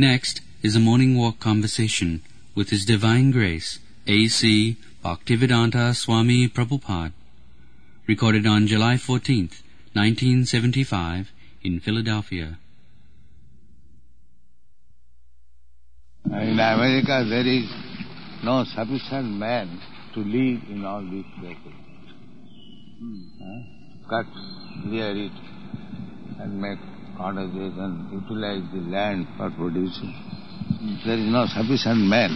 Next is a morning walk conversation with His Divine Grace, A.C. Bhaktivedanta Swami Prabhupada, recorded on July 14th, 1975, in Philadelphia. In America there is no sufficient man to live in all these places. Cut, clear it, and make cottages and utilize the land for producing. There is no sufficient man.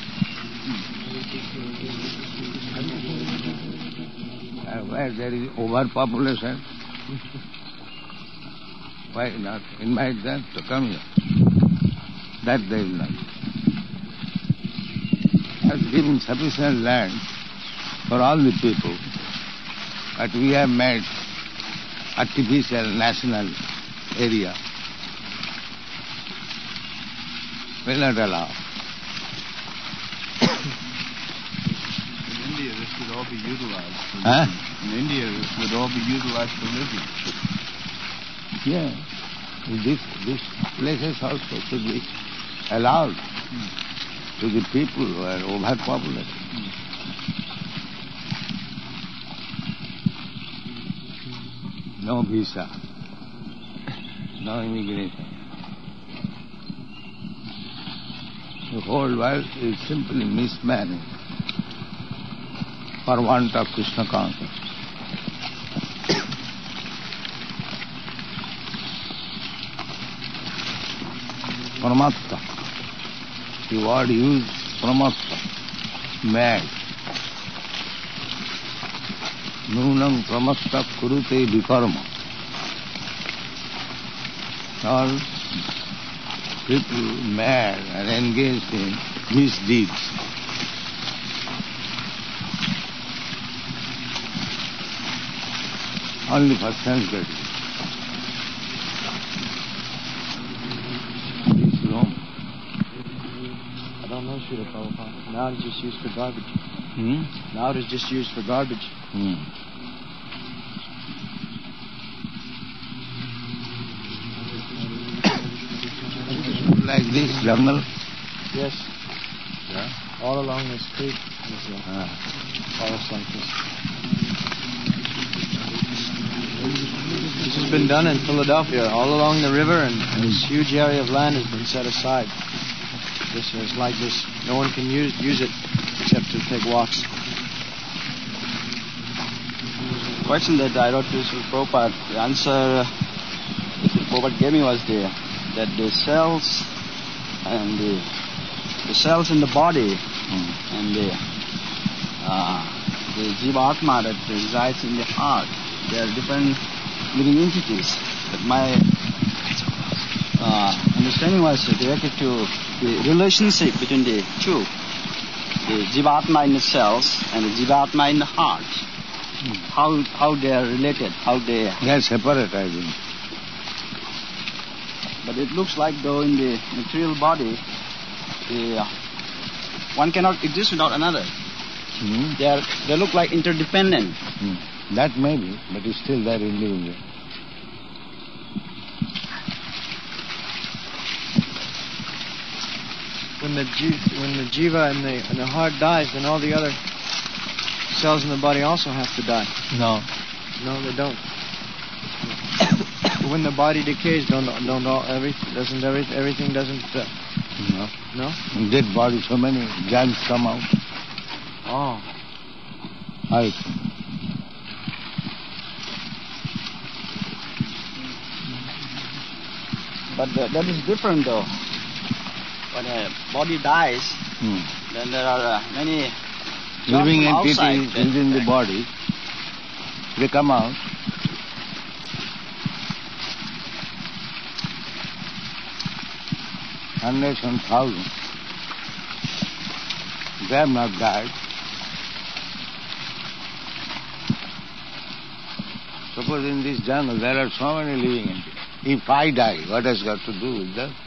Where there is overpopulation, why not invite them to come here? That there is not. Has given sufficient land for all the people, but we have made artificial national area. Will not allow. In India, this would all be utilized. In India, this would all be utilized for living. Yeah. These places also should be allowed to the people who are overpopulated. No visa, no immigration. The whole world is simply mismanaged for want of Krishna consciousness. Pramatta. The word used, pramatta, mad. Nunam pramatta kurute vikarma. All people mad and engaged in misdeeds. Only for sense gratification. I don't know, Srila Prabhupada. Now it's just used for garbage. Now it is just used for garbage. Like this jungle? Yes. Yeah. All along this creek is a forest like this. This has been done in Philadelphia, all along the river, and this huge area of land has been set aside. This is like this. No one can use it except to take walks. The question that I wrote to Srila Prabhupada, the answer Srila Prabhupada gave me was that the cells and the cells in the body and the Jiva-Atma that resides in the heart, they are different living entities. But my understanding was directed to the relationship between the two, the Jiva-Atma in the cells and the Jiva-Atma in the heart. How they are related, how they are separate, I think. But it looks like though in the material body, one cannot exist without another. They look like interdependent. That may be, but it's still there individual. When the jiva and the heart dies, then all the other cells in the body also have to die. No. No, they don't. When the body decays, everything doesn't. No. No. In dead body, so many germs come out. Oh. Right. But that is different though. When a body dies, then there are many living entities within the body. They come out. Hundreds and thousands. They have not died. Suppose in this jungle there are so many living entities. If I die, what has got to do with that?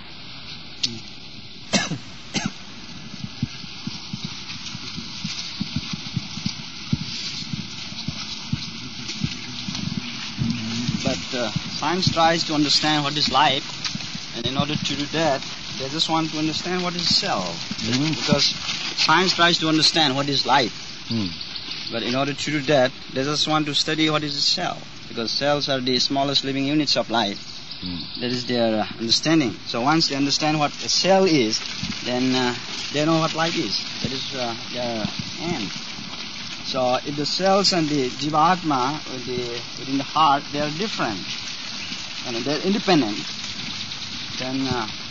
But science tries to understand what is life, and in order to do that, they just want to understand what is cell. Because science tries to understand what is life. But in order to do that, they just want to study what is a cell. Because cells are the smallest living units of life. That is their understanding. So once they understand what a cell is, then they know what life is. That is their end. So if the cells and the Jivatma within the heart, they are different, and they're independent, then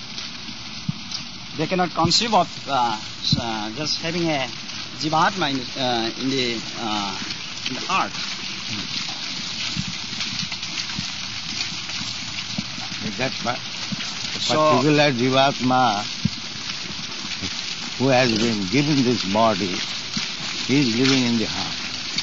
they cannot conceive of just having a Jivatma in the heart. That particular Jivatma who has been given this body, he is living in the heart.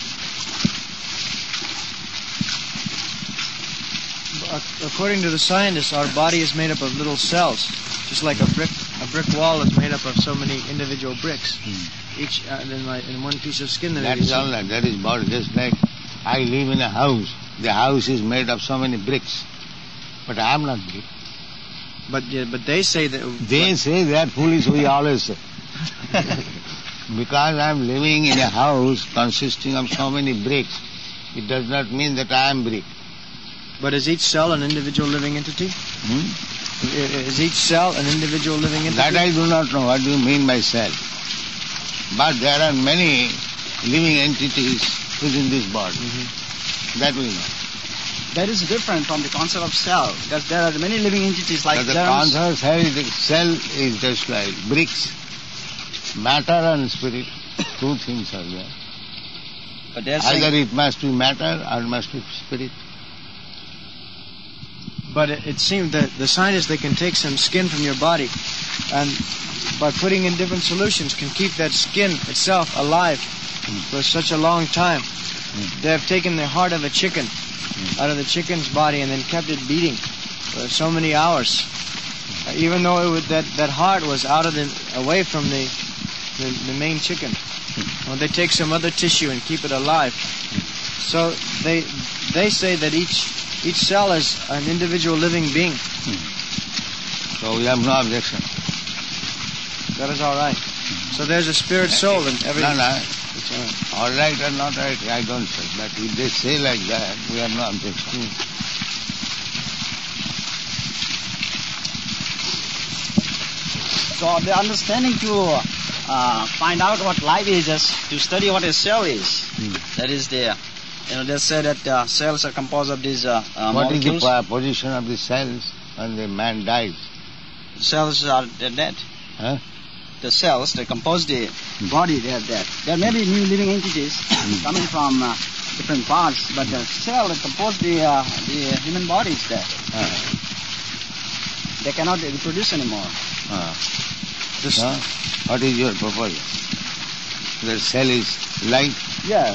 According to the scientists, our body is made up of little cells, just like a brick wall is made up of so many individual bricks. Each in one piece of skin. That is all right. That is body. Just like I live in a house. The house is made of so many bricks, but I am not brick. But they say that. They say they are foolish. We always say. Because I am living in a house consisting of so many bricks, it does not mean that I am brick. But is each cell an individual living entity? Is each cell an individual living entity? That I do not know. What do you mean by cell? But there are many living entities within this body. That we know. That is different from the concept of cell. Because there are many living entities like the germs. concept of cell is just like bricks. Matter and spirit, two things are there. But they're either it must be matter or it must be spirit. But it seems that the scientists, they can take some skin from your body and by putting in different solutions can keep that skin itself alive for such a long time. They have taken the heart of a chicken out of the chicken's body and then kept it beating for so many hours. Even though that heart was away from the main chicken. Well, they take some other tissue and keep it alive. So they say that each cell is an individual living being. So we have no objection. That is all right. So there's a spirit soul in every... No. All right or not right, I don't say. But if they say like that, we have no objection. So the understanding to find out what life is to study what a cell is. That is there. They say that cells are composed of these what molecules. What is the position of the cells when the man dies? Cells are dead. Huh? The cells that compose the body, they are dead. There may be new living entities coming from different parts, but the cell that compose the human body is dead. They cannot reproduce anymore. What is your proposal? The cell is life? Yes.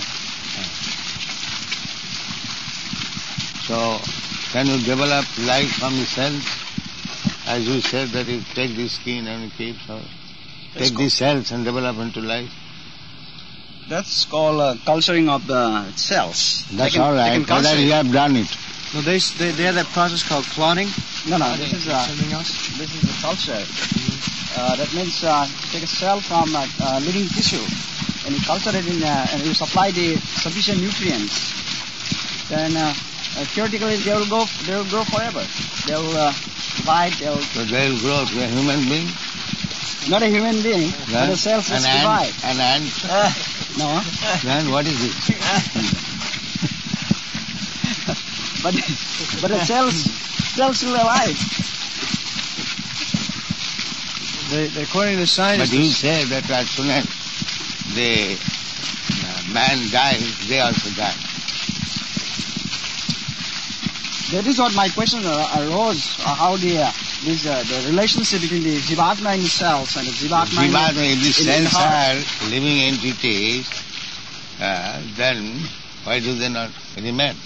So, can you develop life from the cells? As you said that you take the skin and keep, take the cells and develop into life. That's called culturing of the cells. That's all right. Whether you have done it. No, they have that process called clotting. No, this is something else. This is the culture. That means take a cell from living tissue and you culture it and you supply the sufficient nutrients. Then theoretically they will grow forever. They will divide. So they will grow to a human being. Not a human being, but the cells just divide. An ant? No. Then what is it? but the cells still alive. According to the scientists... But you say that as soon as the man dies, they also die. That is what my question arose, how the relationship between the Jivatma in the cells and the Jivatma in the cells are living entities, then why do they not remain?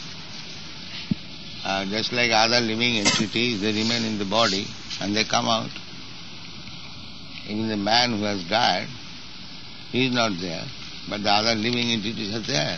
Just like other living entities, they remain in the body and they come out. Even the man who has died, he is not there, but the other living entities are there.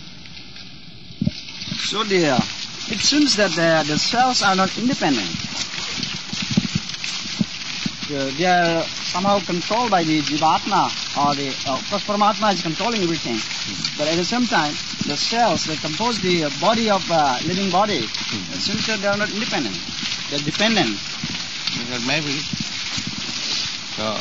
So it seems that the cells are not independent. they are somehow controlled by the Jivatma, or the, of course Paramatma is controlling everything. But at the same time, the cells that compose the body of living body, it seems that they are not independent. They are dependent. Because maybe. So,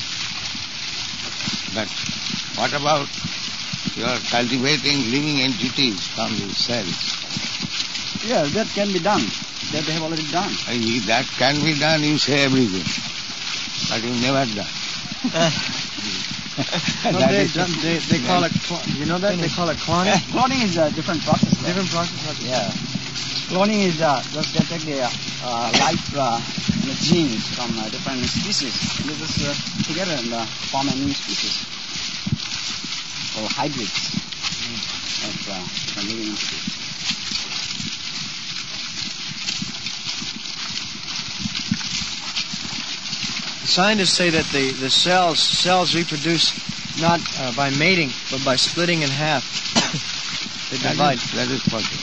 but what about you are cultivating living entities from the cells? Yes, that can be done. That they have already done. That can be done, you say everything. But you never done. They call it, you know that? They call it cloning? Cloning is a different process. Different process? Yeah. Cloning is just they take the life genes from different species. They just together and form a new species. Or hybrids of different living entities. Scientists say that the cells reproduce not by mating, but by splitting in half. They divide. That is possible.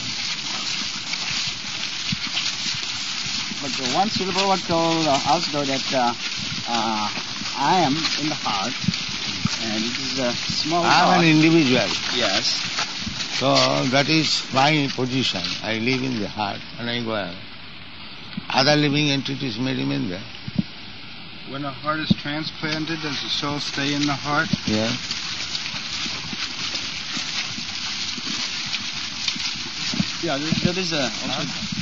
But once Srila Prabhupada told us though that I am in the heart, and it is a small I am heart. an individual. Yes. So that is my position. I live in the heart and I go out. Other living entities may remain there. When a heart is transplanted, does the soul stay in the heart? Yeah. Yeah, that is also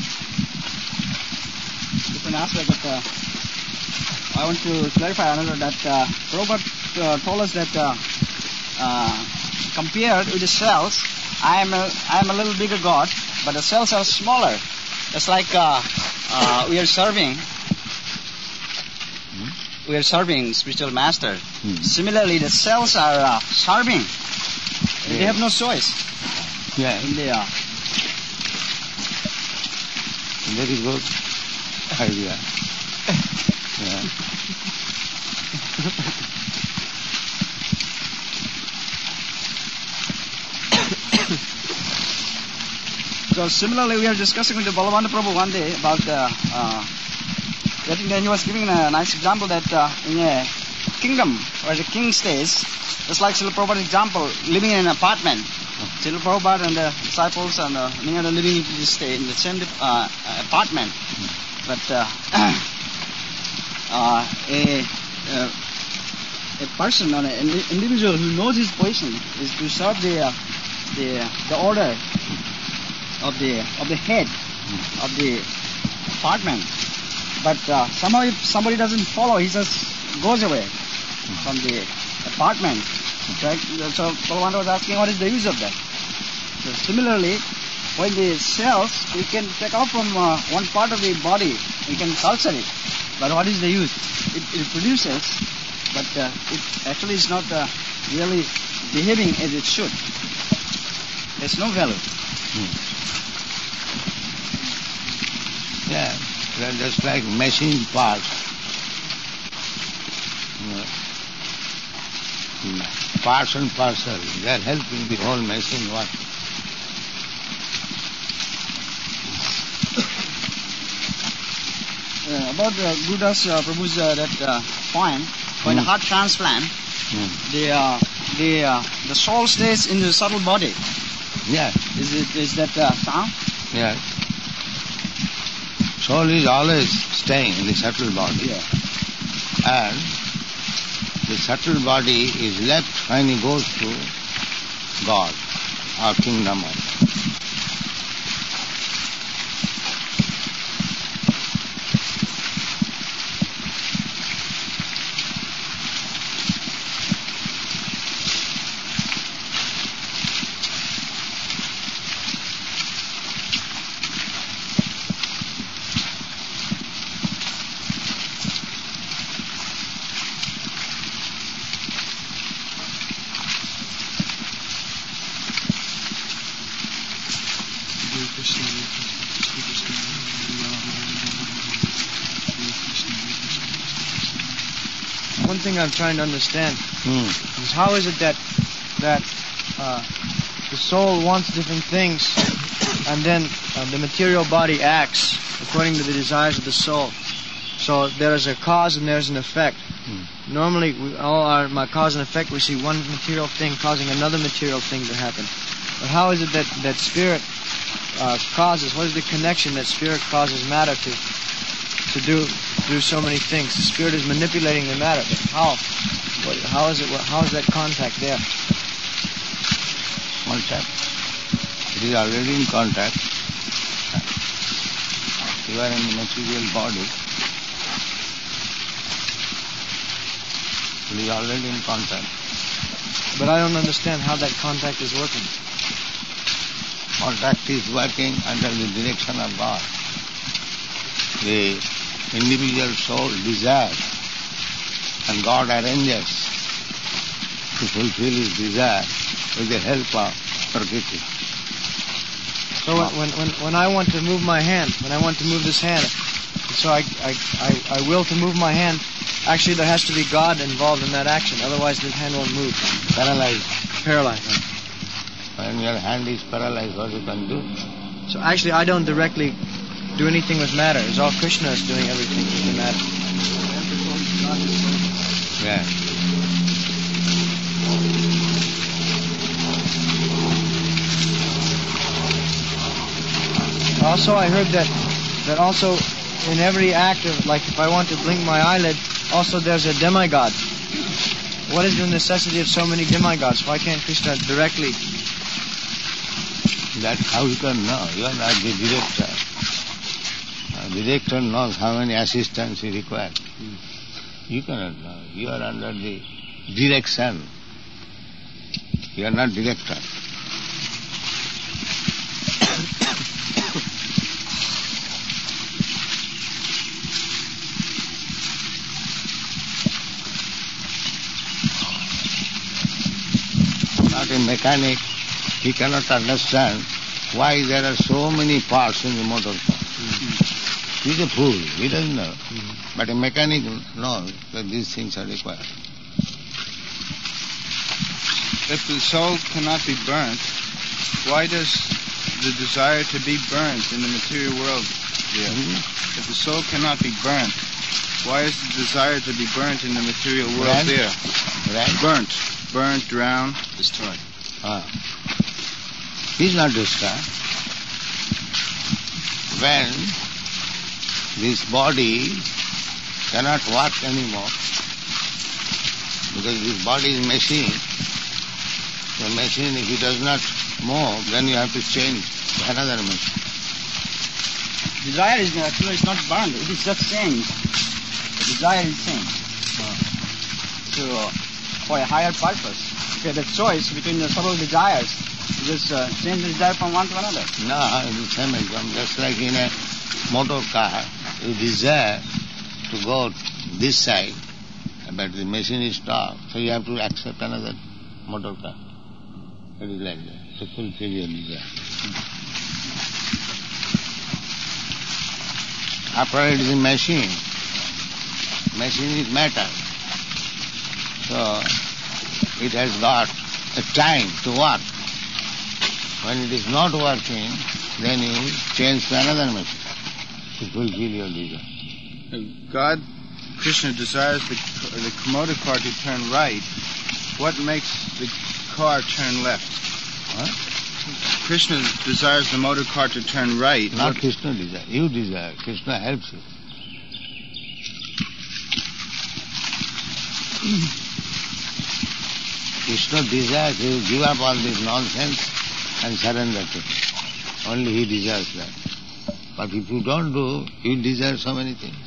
different aspect of. I want to clarify another that Prabhupada told us that compared with the cells, I am a little bigger God, but the cells are smaller. It's like we are serving. We are serving spiritual master. Similarly, the cells are serving. They have no choice. Yeah. They are. Very good idea. Yeah. So similarly, we are discussing with the Balavana Prabhu one day about I think that he was giving a nice example that in a kingdom where the king stays, just like Srila Prabhupada's example, living in an apartment. Srila Prabhupada and the disciples and many other living entities stay in the same apartment. But a person or an individual who knows his position is to serve the order of the head of the apartment. But somehow if somebody doesn't follow, he just goes away from the apartment. Right? So Balavana was asking, what is the use of that? So similarly, when the cells, we can take out from one part of the body, we can culture it. But what is the use? It produces, but it actually is not really behaving as it should. There's no value. Yeah. They're just like machine parts. Parts and parcel. They're helping the whole machine work. About Gurudas Prabhu's that point, when the heart transplant, the soul stays in the subtle body. Yeah. Is that sound? Yeah. Soul is always staying in the subtle body. Yeah. And the subtle body is left when he goes to God, or kingdom of. One thing I'm trying to understand is how is it that the soul wants different things and then the material body acts according to the desires of the soul. So there is a cause and there's an effect. Normally, my cause and effect, we see one material thing causing another material thing to happen. But how is it that spirit causes? What is the connection that spirit causes matter to do so many things? The spirit is manipulating the matter. But how? How is it? How is that contact there? Contact. It is already in contact. You are in the material body. It is already in contact. But I don't understand how that contact is working. Contact is working under the direction of God. The individual soul desires, and God arranges to fulfill his desire with the help of Prakriti. So when I want to move my hand, when I want to move this hand, so I will to move my hand, actually there has to be God involved in that action, otherwise the hand won't move. Paralyzed. When your hand is paralyzed, what you can do? So actually I don't directly do anything with matter. It's all Krishna is doing everything with the matter. Yeah. Also, I heard that also in every act of, like if I want to blink my eyelid, also there's a demigod. What is the necessity of so many demigods? Why can't Krishna directly? That how you can know? You are not the director. The director knows how many assistants he requires. You cannot know. You are under the direction. You are not director. Not a mechanic. He cannot understand why there are so many parts in the motor car. He's a fool. He doesn't know. But a mechanic knows that these things are required. If the soul cannot be burnt, why does the desire to be burnt in the material world there? If the soul cannot be burnt, why is the desire to be burnt in the material world there? Burnt. Burnt, drowned, destroyed. He's not destroyed. When this body cannot work anymore, because this body is machine, the machine, if it does not move, then you have to change to another machine. Desire is actually it's not burned, it is just changed. The desire is changed. For a higher purpose. If you have a choice between the several desires, you just change the desire from one to another. No, it's the same example. Just like in a motor car, you desire to go this side, but the machine is stopped, so you have to accept another motor car. It is like that, to fulfill your desire. After all, it is a machine. Machine is matter. So, it has got a time to work. When it is not working, then you change to another machine to fulfill your desire. God, Krishna desires the motor car to turn right. What makes the car turn left? Krishna desires the motor car to turn right. Not Krishna desire. You desire. Krishna helps you. Krishna desires you give up all this nonsense and surrender to him. Only he desires that. But if you don't do, you desire so many things.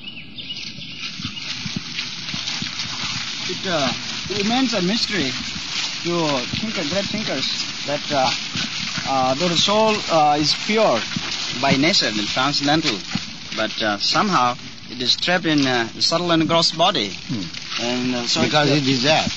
It remains a mystery to great thinkers that though the soul is pure by nature and transcendental, but somehow it is trapped in a subtle and gross body. And so because he desires.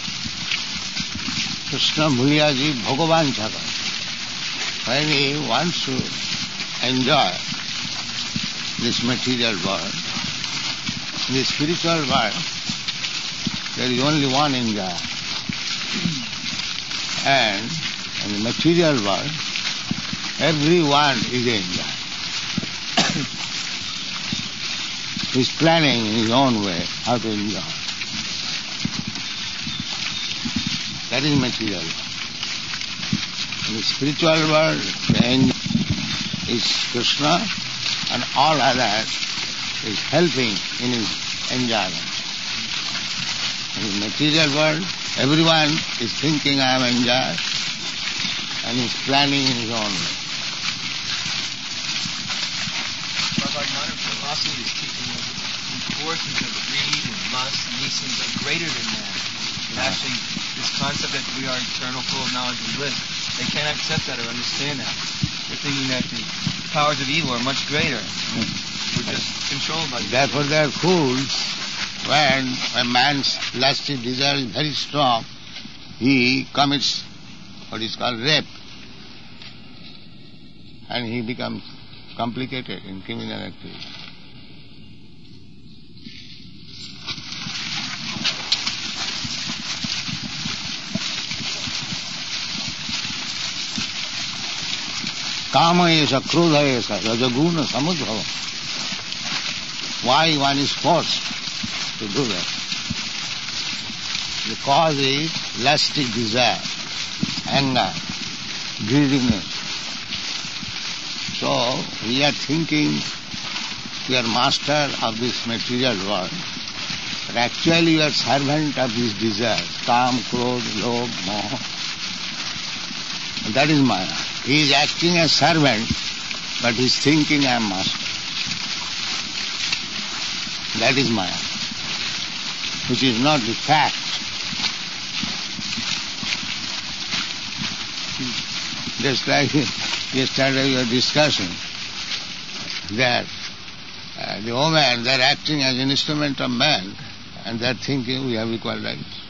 Krishna Bhuyaji Bhagavan Chaka. When he wants to enjoy this material world, in the spiritual world, there is only one enjoyer. And in the material world, everyone is an enjoyer. He's planning in his own way how to enjoy. That is material. In the spiritual world, the end is Krishna, and all others is helping in his enjoyment. In the material world, everyone is thinking I am enjoyed, and is planning in his own way. But modern philosophy is teaching us the forces of greed and lust and these things are greater than man. And actually, this concept that we are eternal, full of knowledge and bliss, they can't accept that or understand that. They're thinking that the powers of evil are much greater. We're just controlled by them. Therefore they are fools. When a man's lusty desire is very strong, he commits what is called rape. And he becomes complicated in criminal activity. Kama esha, krodha esha, rajaguna samudbhava. Why one is forced to do that? The cause is lusty desire, anger, greediness. So we are thinking we are master of this material world, but actually we are servant of these desires, kam, krodh, lobh, moha. And that is Maya. He is acting as servant, but he is thinking I am master. That is Maya, which is not the fact. Just like yesterday we were discussing that the women, they are acting as an instrument of man, and they are thinking we have equal rights.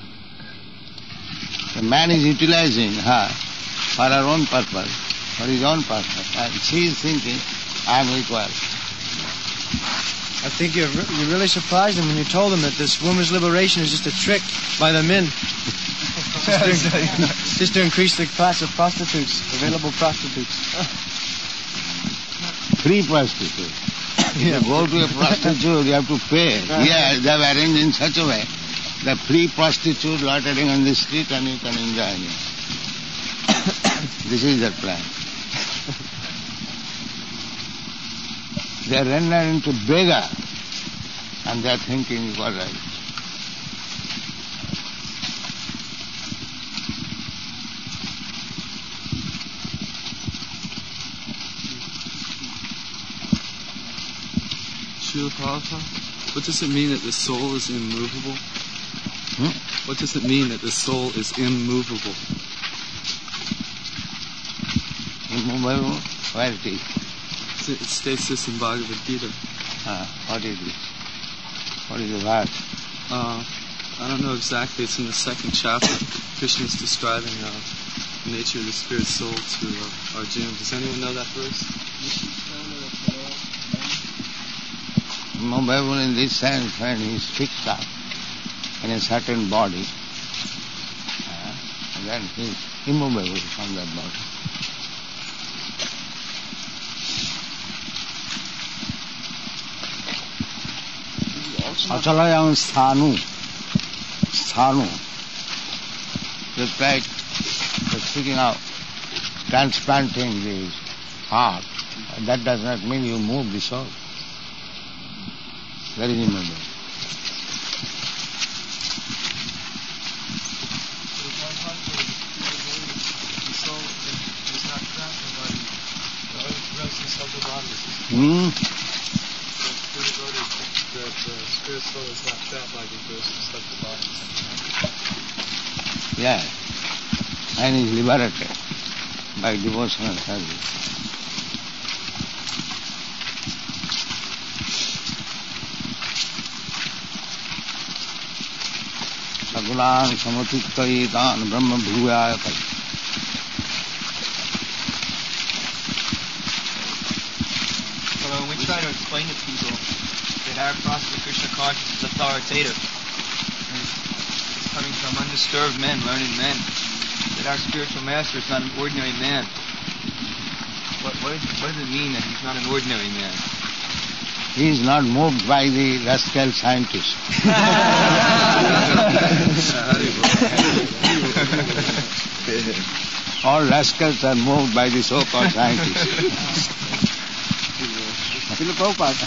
The man is utilizing her for her own purpose, for his own purpose, and she is thinking I am equal. I think you really surprised him when you told him that this women's liberation is just a trick by the men. just to increase the class of prostitutes, available prostitutes. Free prostitutes. If you go to a prostitute, you have to pay. Here, they have arranged in such a way, the free prostitute loitering on the street and you can enjoy it. This is their plan. They are rendered into beggar, and they are thinking you are right. Srila Prabhupada, what does it mean that the soul is immovable? What does it mean that the soul is immovable? Immovable? Where it is? It states this in Bhagavad Gita. What is it? What is the verse? I don't know exactly. It's in the second chapter. Krishna is describing the nature of the spirit soul to Arjuna. Does anyone know that verse? Immovable in this sense when he is fixed up in a certain body, and then he is immovable from that body. Achalayam sthanu. Just like speaking of transplanting the heart, that does not mean you move the soul. That is immovable. The soul is not trapped in the body. The restless of the body. The spirit soul is not trapped by the grossness of the body. Yes. And is liberated by devotional service. Sagulan samatiktaitan brahma bhuvayata. So when we try to explain to people that our process of Krishna consciousness is authoritative, and it's coming from undisturbed men, learned men, that our spiritual master is not an ordinary man. What does it mean that he's not an ordinary man? He is not moved by the rascal scientist. All rascals are moved by the so-called scientists. Srila Prabhupada.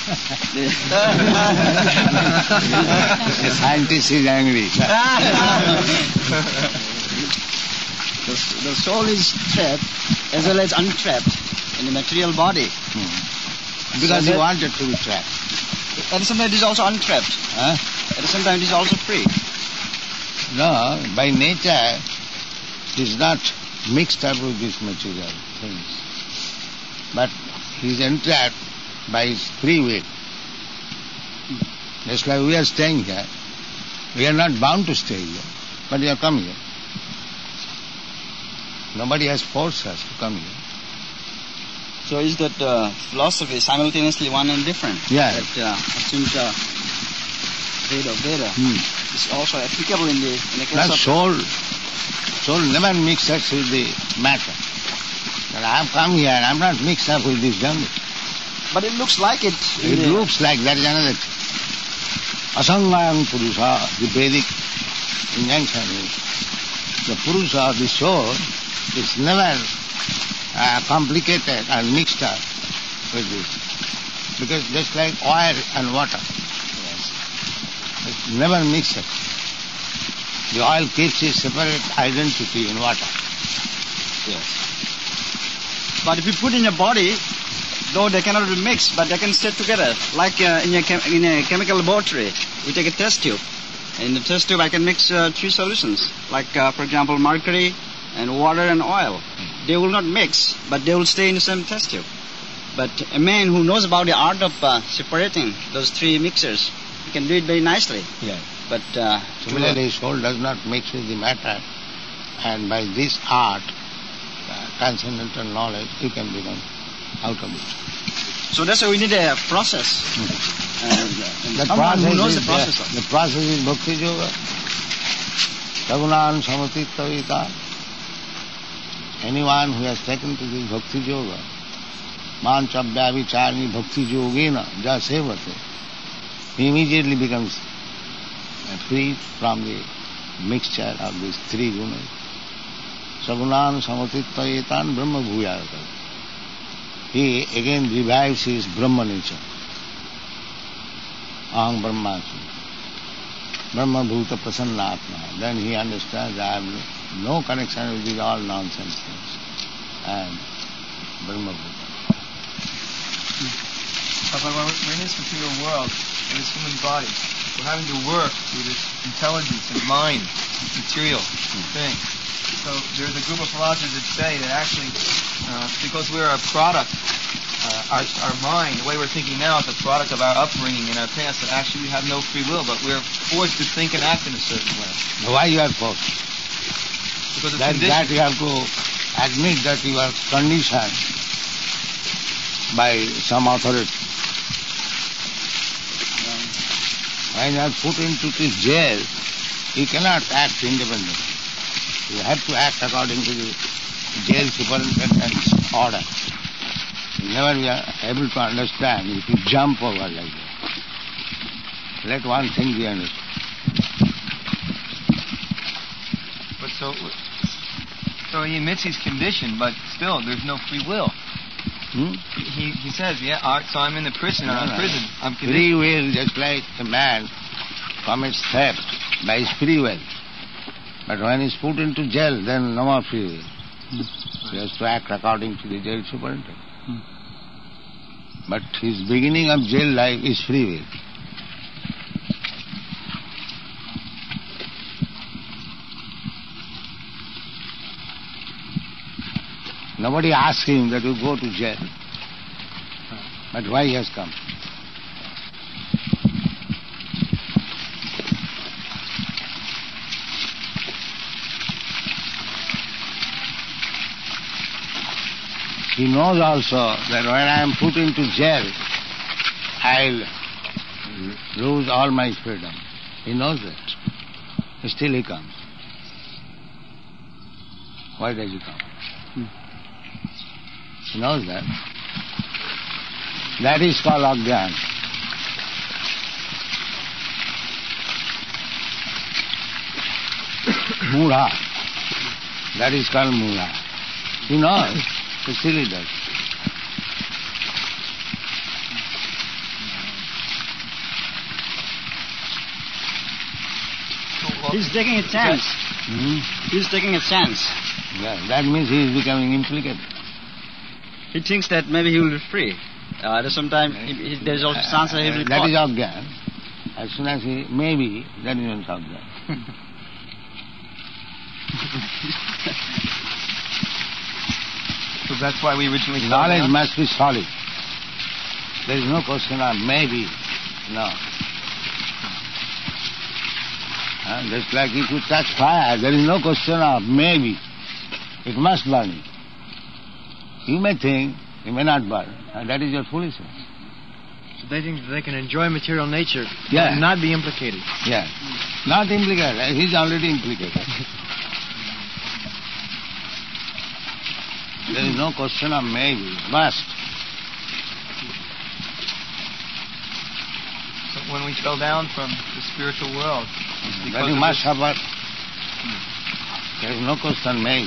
The scientist is angry. The soul is trapped as well as untrapped in the material body. Because So he that- wanted to be trapped. At the same time, it is also untrapped. Huh? At the same time, it is also free. No, by nature, he is not mixed up with these material things. But he is entrapped by his free will. Just like we are staying here. We are not bound to stay here, but we have come here. Nobody has forced us to come here. So is that philosophy simultaneously one and different? Yeah. That Achunta Veda is also applicable in the case That of... soul never mixes with the matter. And I have come here and I am not mixed up with this jungle. But it looks like it. in It the- looks like that is another thing. Asangayam Purusha, the Vedic injunction is, the Purusha, the soul, is never complicated and mixed up with this. Because just like oil and water, it's never mixed up. The oil keeps its separate identity in water. But if you put in your body, though they cannot be mixed, but they can stay together. Like in a chemical laboratory, we take a test tube. In the test tube, I can mix 3 solutions. Like, for example, mercury and water and oil. They will not mix, but they will stay in the same test tube. But a man who knows about the art of separating those 3 mixers, he can do it very nicely. Yeah. But Similarly, soul does not mix with the matter, and by this art, transcendental knowledge, you can become out of it. so that's why we need a process. And The someone who knows process the process of the process is bhakti yoga. Sagunan samatittavita. Anyone who has taken to this bhakti yoga, manchabhya vicharni bhakti yogena jasevate, he immediately becomes free from the mixture of these 3 gunas. Sagunan samatittvayetan brahma bhuyayata. He again revives his Brahma nature. Aham brahmasmi. Brahma bhuta prasannatma. Then he understands I have no connection with these all nonsense things. And Brahma bhuta. But when we're in this material world, in this human body, we're having to work with this intelligence and mind, this material thing. So there's a group of philosophers that say that actually, because we're a product, our mind, the way we're thinking now is a product of our upbringing and our past, that actually we have no free will, but we're forced to think and act in a certain way. Why you are forced? Because of That conditions. you have to admit that you are conditioned by some authority. When you are put into this jail, you cannot act independently. You have to act according to the jail superintendent's order. You never be able to understand if you jump over like that. Let one thing be understood. But so he admits he's conditioned, but still, there's no free will. He says, so I'm in the prison, I'm in prison, I'm conditioned. Free will, just like a man commits theft by his free will. But when he's put into jail, then no more free will. He has to act according to the jail superintendent. But his beginning of jail life is free will. Nobody asks him that you go to jail. But why he has come? He knows also that when I am put into jail, I'll lose all my freedom. He knows that. Still he comes. Why does he come? He knows that. That is called Ajnana. Mudha. That is called Mudha. You know, the silly does. He's taking a chance. He's taking a chance. Yeah, that means he is becoming implicated. He thinks that maybe he will be free. At some time, there is also a chance that he will be That caught. is Ajnana. As soon as he, maybe, that is also Ajnana. So that's why we originally fell Knowledge down? must be solid. There is no question of maybe, no. Just like if you touch fire, there is no question of maybe. It must burn. You may think, it may not burn. And that is your foolishness. So they think that they can enjoy material nature Yeah. and not be implicated. Yeah. Not implicated. He is already implicated. There is no question of maybe. Must. So when we fell down from the spiritual world, it's That because you of must this- suffer. There is no question maybe.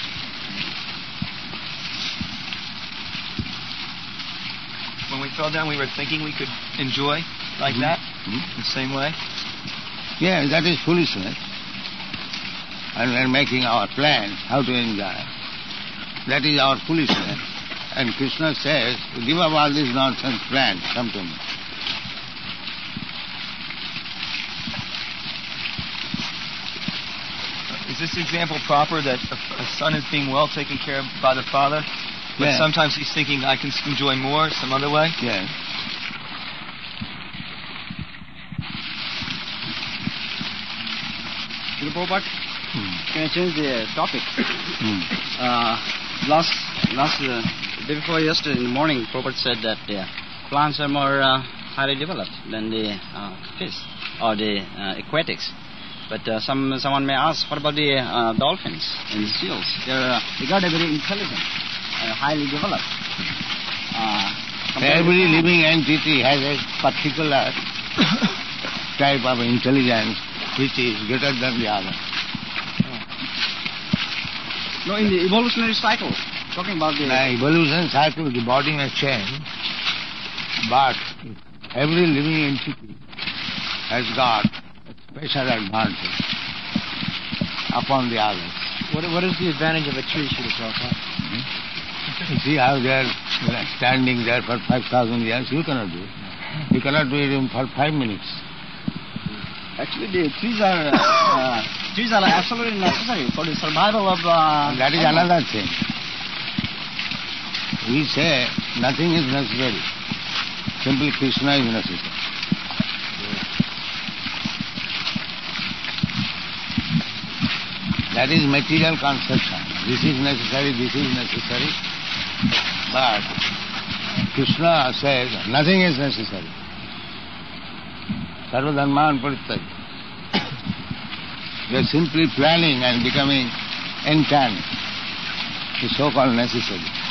when we fell down, we were thinking we could enjoy like that, the same way. Yeah, that is foolishness. And we are making our plans how to enjoy. That is our foolishness. And Krishna says, give up all these nonsense plans, come to me. Is this example proper that a son is being well taken care of by the father, but Yeah. sometimes he's thinking I can enjoy more some other way? Yes. Prabhupada, can I change the topic? Day before yesterday in the morning, Prabhupada said that plants are more highly developed than the fish or the aquatics. But someone may ask, what about the dolphins and the seals? They're regarded very intelligent, highly developed. Every living entity has a particular type of intelligence which is greater than the other. No, in the evolutionary cycle, talking about the... The evolution cycle, the body may change, but every living entity has got a special advantage upon the others. What is the advantage of a tree, Srila Prabhupada? You see how they are standing there for 5,000 years? You cannot do it. You cannot do it even for 5 minutes. Actually, the trees are absolutely necessary for the survival of... That is another thing. We say nothing is necessary. Simply Krishna is necessary. That is material conception. This is necessary, this is necessary. But Krishna says nothing is necessary. Sarva dharman parityajya. They are simply planning and becoming entangled. The so-called necessary.